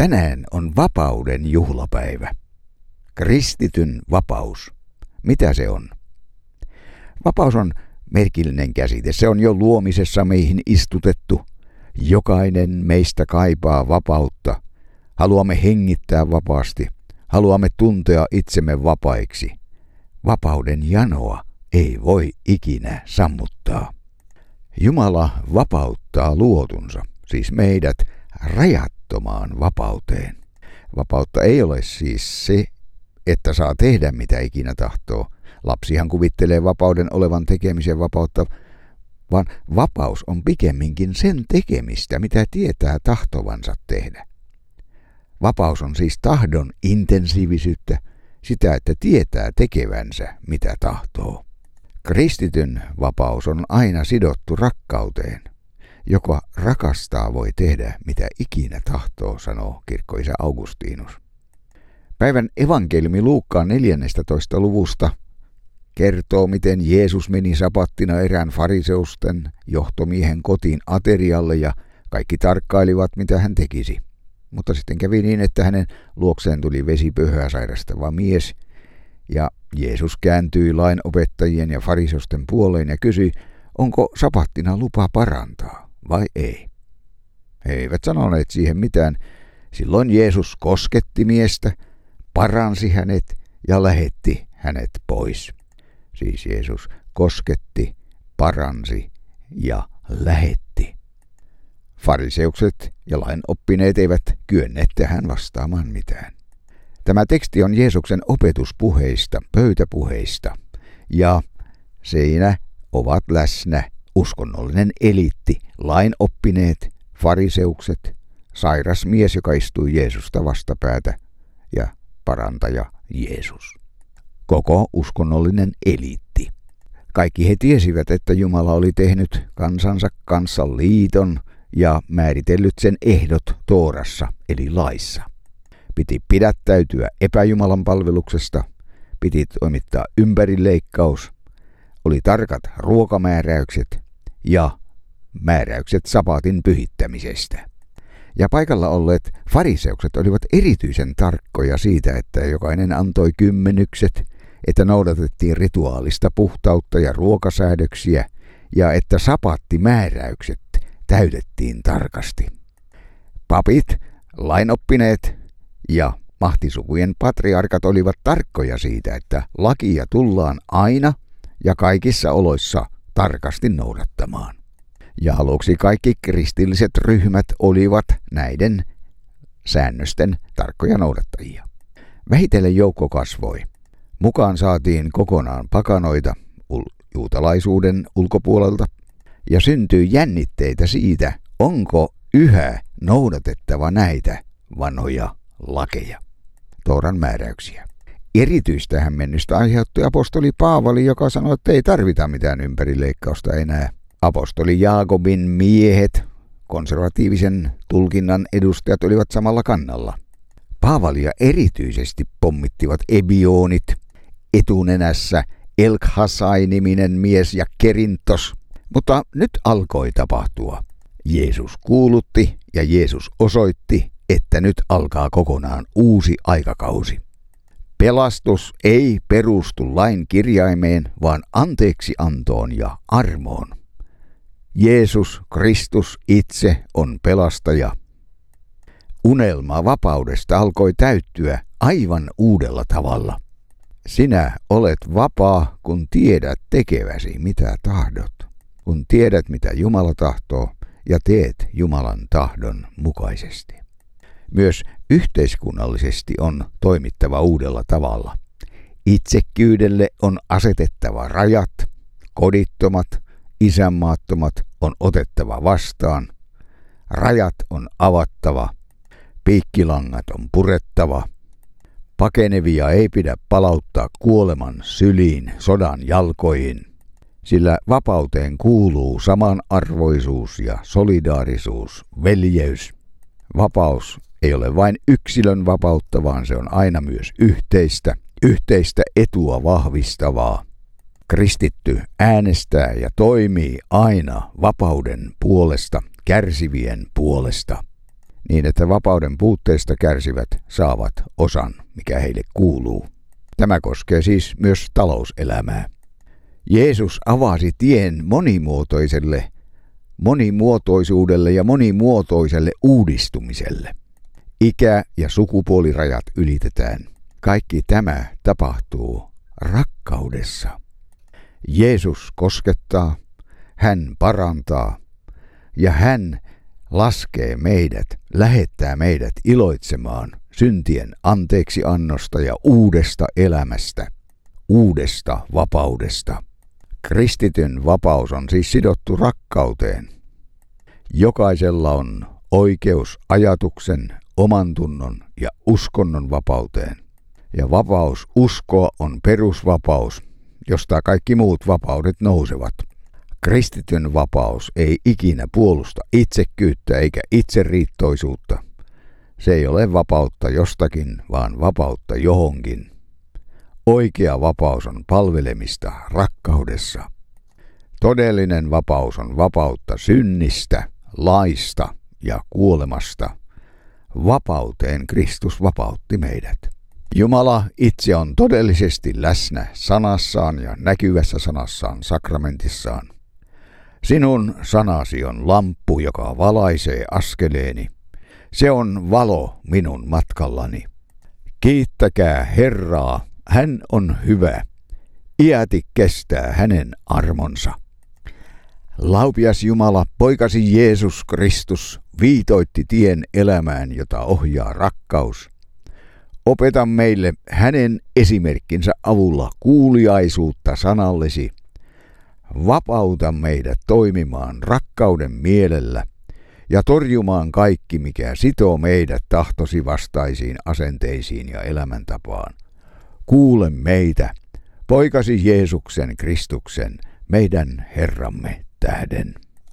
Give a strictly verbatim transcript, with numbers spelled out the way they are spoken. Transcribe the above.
Tänään on vapauden juhlapäivä. Kristityn vapaus. Mitä se on? Vapaus on merkillinen käsite. Se on jo luomisessa meihin istutettu. Jokainen meistä kaipaa vapautta. Haluamme hengittää vapaasti. Haluamme tuntea itsemme vapaiksi. Vapauden janoa ei voi ikinä sammuttaa. Jumala vapauttaa luotunsa, siis meidät, rajattomaan vapauteen. Vapautta ei ole siis se, että saa tehdä mitä ikinä tahtoo. Lapsihan kuvittelee vapauden olevan tekemisen vapautta, vaan vapaus on pikemminkin sen tekemistä, mitä tietää tahtovansa tehdä. Vapaus on siis tahdon intensiivisyyttä, sitä, että tietää tekevänsä mitä tahtoo. Kristityn vapaus on aina sidottu rakkauteen. Joka rakastaa voi tehdä mitä ikinä tahtoo, sanoo kirkkoisä Augustinus. Päivän evankeliumi Luukkaan neljännestätoista luvusta kertoo, miten Jeesus meni sapattina erään fariseusten johtomiehen kotiin aterialle ja kaikki tarkkailivat, mitä hän tekisi. Mutta sitten kävi niin, että hänen luokseen tuli vesipöhöä sairastava mies, ja Jeesus kääntyi lainopettajien ja fariseusten puoleen ja kysyi, onko sapattina lupa parantaa vai ei. He eivät sanoneet siihen mitään. Silloin Jeesus kosketti miestä, paransi hänet ja lähetti hänet pois. Siis Jeesus kosketti, paransi ja lähetti. Fariseukset ja lainoppineet eivät kyenneet tähän vastaamaan mitään. Tämä teksti on Jeesuksen opetuspuheista, pöytäpuheista, ja siinä ovat läsnä uskonnollinen eliitti, lainoppineet, fariseukset, sairas mies, joka istui Jeesusta vastapäätä, ja parantaja Jeesus. Koko uskonnollinen eliitti. Kaikki he tiesivät, että Jumala oli tehnyt kansansa kanssa liiton ja määritellyt sen ehdot Toorassa, eli laissa. Piti pidättäytyä epäjumalan palveluksesta, piti toimittaa ympärileikkaus, oli tarkat ruokamääräykset ja määräykset sapatin pyhittämisestä. Ja paikalla olleet fariseukset olivat erityisen tarkkoja siitä, että jokainen antoi kymmenykset, että noudatettiin rituaalista puhtautta ja ruokasäädöksiä ja että sapattimääräykset täytettiin tarkasti. Papit, lainoppineet ja mahtisukujen patriarkat olivat tarkkoja siitä, että lakia tullaan aina ja kaikissa oloissa tarkasti noudattamaan. Ja aluksi kaikki kristilliset ryhmät olivat näiden säännösten tarkkoja noudattajia. Vähitellen joukko kasvoi. Mukaan saatiin kokonaan pakanoita juutalaisuuden ulkopuolelta ja syntyi jännitteitä siitä, onko yhä noudatettava näitä vanhoja lakeja, Tooran määräyksiä. Erityistä hämmennystä aiheutti apostoli Paavali, joka sanoi, että ei tarvita mitään ympärileikkausta enää. Apostoli Jaakobin miehet, konservatiivisen tulkinnan edustajat, olivat samalla kannalla. Paavalia erityisesti pommittivat ebioonit, etunenässä Elkhasai-niminen mies ja Kerintos. Mutta nyt alkoi tapahtua. Jeesus kuulutti ja Jeesus osoitti, että nyt alkaa kokonaan uusi aikakausi. Pelastus ei perustu lain kirjaimeen, vaan anteeksiantoon ja armoon. Jeesus Kristus itse on pelastaja. Unelma vapaudesta alkoi täyttyä aivan uudella tavalla. Sinä olet vapaa, kun tiedät tekeväsi mitä tahdot. Kun tiedät mitä Jumala tahtoo ja teet Jumalan tahdon mukaisesti. Myös yhteiskunnallisesti on toimittava uudella tavalla. Itsekkyydelle on asetettava rajat, kodittomat, isänmaattomat on otettava vastaan, rajat on avattava, piikkilangat on purettava, pakenevia ei pidä palauttaa kuoleman syliin, sodan jalkoihin, sillä vapauteen kuuluu samanarvoisuus ja solidaarisuus, veljeys. Vapaus ei ole vain yksilön vapautta, vaan se on aina myös yhteistä, yhteistä etua vahvistavaa. Kristitty äänestää ja toimii aina vapauden puolesta, kärsivien puolesta. niin että vapauden puutteesta kärsivät saavat osan, mikä heille kuuluu. Tämä koskee siis myös talouselämää. Jeesus avasi tien monimuotoiselle, monimuotoisuudelle ja monimuotoiselle uudistumiselle. Ikä- ja sukupuolirajat ylitetään. Kaikki tämä tapahtuu rakkaudessa. Jeesus koskettaa, hän parantaa ja hän laskee meidät, lähettää meidät iloitsemaan syntien anteeksiannosta ja uudesta elämästä, uudesta vapaudesta. Kristityn vapaus on siis sidottu rakkauteen. Jokaisella on oikeus ajatuksen, omantunnon ja uskonnon vapauteen. Ja vapaus uskoa on perusvapaus, josta kaikki muut vapaudet nousevat. Kristityn vapaus ei ikinä puolusta itsekkyyttä eikä itseriittoisuutta. Se ei ole vapautta jostakin, vaan vapautta johonkin. Oikea vapaus on palvelemista rakkaudessa. Todellinen vapaus on vapautta synnistä, laista ja kuolemasta. Vapauteen Kristus vapautti meidät. Jumala itse on todellisesti läsnä sanassaan ja näkyvässä sanassaan sakramentissaan. Sinun sanasi on lamppu, joka valaisee askeleeni. Se on valo minun matkallani. Kiittäkää Herraa, hän on hyvä. Iäti kestää hänen armonsa. Laupias Jumala, poikasi Jeesus Kristus viitoitti tien elämään, jota ohjaa rakkaus. Opeta meille hänen esimerkkinsä avulla kuuliaisuutta sanallesi. Vapauta meidät toimimaan rakkauden mielellä ja torjumaan kaikki, mikä sitoo meidät tahtosi vastaisiin asenteisiin ja elämäntapaan. Kuule meitä, poikasi Jeesuksen Kristuksen, meidän Herramme tähden.